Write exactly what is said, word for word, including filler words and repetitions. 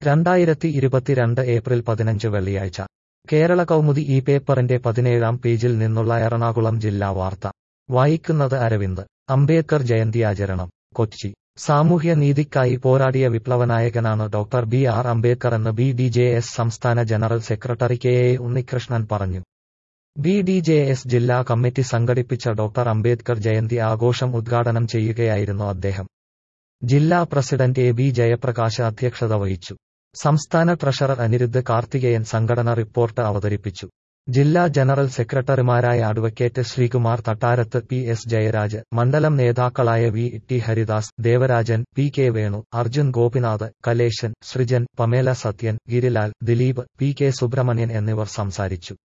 രണ്ടായിരത്തി ഇരുപത്തിരണ്ട് ഏപ്രിൽ പതിനഞ്ച് വെള്ളിയാഴ്ച കേരള കൗമുദി ഈ പേപ്പറിന്റെ പതിനേഴാം പേജിൽ നിന്നുള്ള എറണാകുളം ജില്ലാ വാർത്ത വായിക്കുന്നത് അരവിന്ദ്. അംബേദ്കർ ജയന്തിയാചരണം കൊച്ചി. സാമൂഹ്യ നീതിക്കായി പോരാടിയ വിപ്ലവനായകനാണ് ഡോക്ടർ ബി ആർ അംബേദ്കറെന്ന് ബി ഡി ജെ എസ് സംസ്ഥാന general secretary K A Unnikrishnan പറഞ്ഞു. ബി ഡി ജെ എസ് ജില്ലാ കമ്മിറ്റി സംഘടിപ്പിച്ച ഡോക്ടർ അംബേദ്കർ ജയന്തി ആഘോഷം ഉദ്ഘാടനം ചെയ്യുകയായിരുന്നു അദ്ദേഹം. ജില്ലാ പ്രസിഡന്റ് എ ബി ജയപ്രകാശ് അധ്യക്ഷത വഹിച്ചു. സംസ്ഥാന ട്രഷറർ അനിരുദ്ധ് കാർത്തികേയൻ സംഘടന റിപ്പോർട്ട് അവതരിപ്പിച്ചു. ജില്ലാ ജനറൽ സെക്രട്ടറിമാരായ advocate Sreekumar Thattarath, P S Jayaraj, മണ്ഡലം നേതാക്കളായ V T Haridas, Devarajan, P K Venu, Arjun Gopinath, Kaleshan, Srijan, Pamela Sathyan, Girilal, Dileep, P K Subramanian എന്നിവർ സംസാരിച്ചു.